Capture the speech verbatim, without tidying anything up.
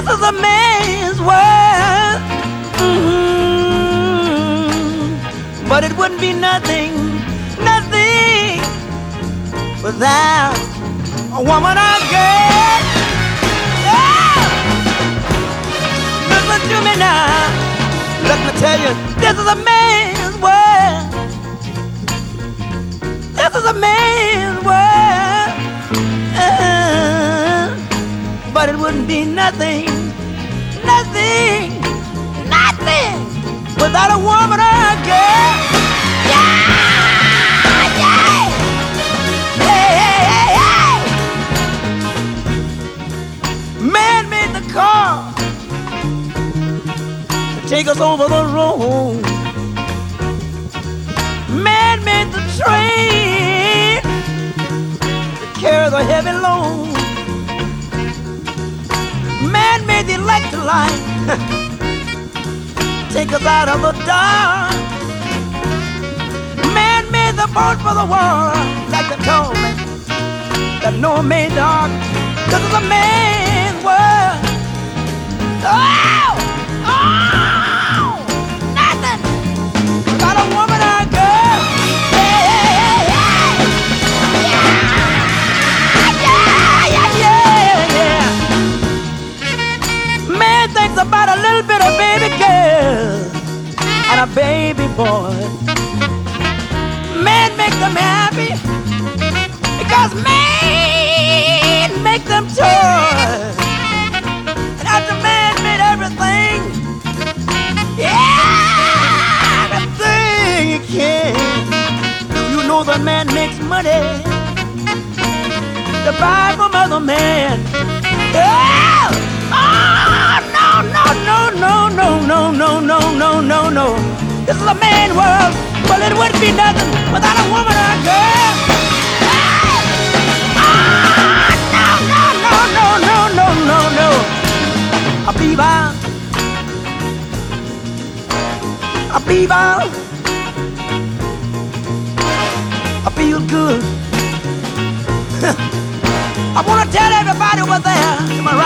is a man's world. Mm-hmm. But it wouldn't be nothing, nothing without a woman or girl. Yeah. Listen to me now. Let me tell you, this is a man's world. This is a man's world. Uh, but it wouldn't be nothing, nothing, nothing without a woman or a girl. Yeah, yeah. Hey, hey, hey, hey. Man made the car to take us over the road. Man made the train to carry the heavy load. Man made the electric light take us out of the dark. Man made the boat for the water, like they told me, that no made dark. This is a man's world. Oh, oh, nothing without a woman or a girl. Hey, hey, hey, hey. Yeah, yeah, yeah, yeah, yeah. Man thinks about a little bit of baby girl and a baby boy. Man make them happy because man make them toys. And after man made everything, yeah, everything he can, you know the man makes money to buy from other man. Oh, oh, no, no, no, no, no, no, no, no, no, no, no. This is a man world. Well, it wouldn't be nothing without a woman or a girl. Hey! Oh, no, no, no, no, no, no, no, no. I believe I, I believe I, I feel good. I want to tell everybody over there to my